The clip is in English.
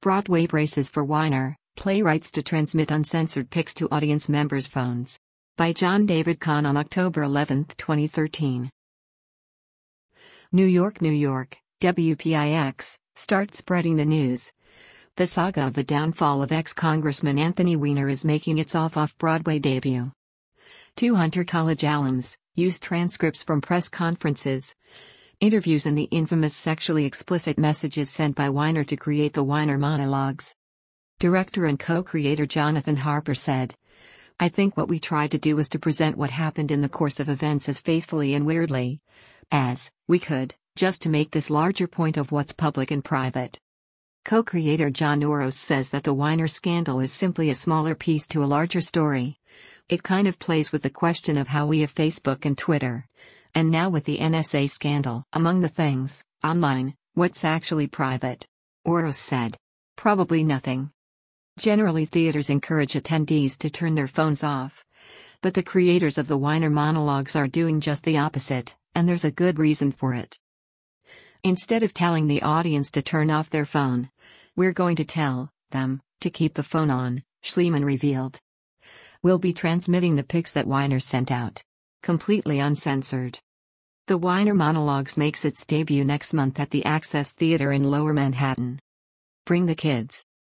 Broadway braces for Weiner, playwrights to transmit uncensored pics to audience members' phones. By John David Kahn on October 11, 2013. New York, WPIX, start spreading the news. The saga of the downfall of ex-Congressman Anthony Weiner is making its off-Broadway debut. Two Hunter College alums used transcripts from press conferences, interviews and the infamous sexually explicit messages sent by Weiner to create the Weiner monologues. Director and co-creator Jonathan Harper said, "I think what we tried to do was to present what happened in the course of events as faithfully and weirdly as we could, just to make this larger point of what's public and private." Co-creator John Oros says that the Weiner scandal is simply a smaller piece to a larger story. It kind of plays with the question of how we have Facebook and Twitter. And now with the NSA scandal. Among the things, online, what's actually private? Oros said. Probably nothing. Generally theaters encourage attendees to turn their phones off. But the creators of the Weiner monologues are doing just the opposite, and there's a good reason for it. Instead of telling the audience to turn off their phone, we're going to tell them to keep the phone on, Schliemann revealed. We'll be transmitting the pics that Weiner sent out. Completely uncensored. The Weiner monologues makes its debut next month at the Access Theater in Lower Manhattan. Bring the kids.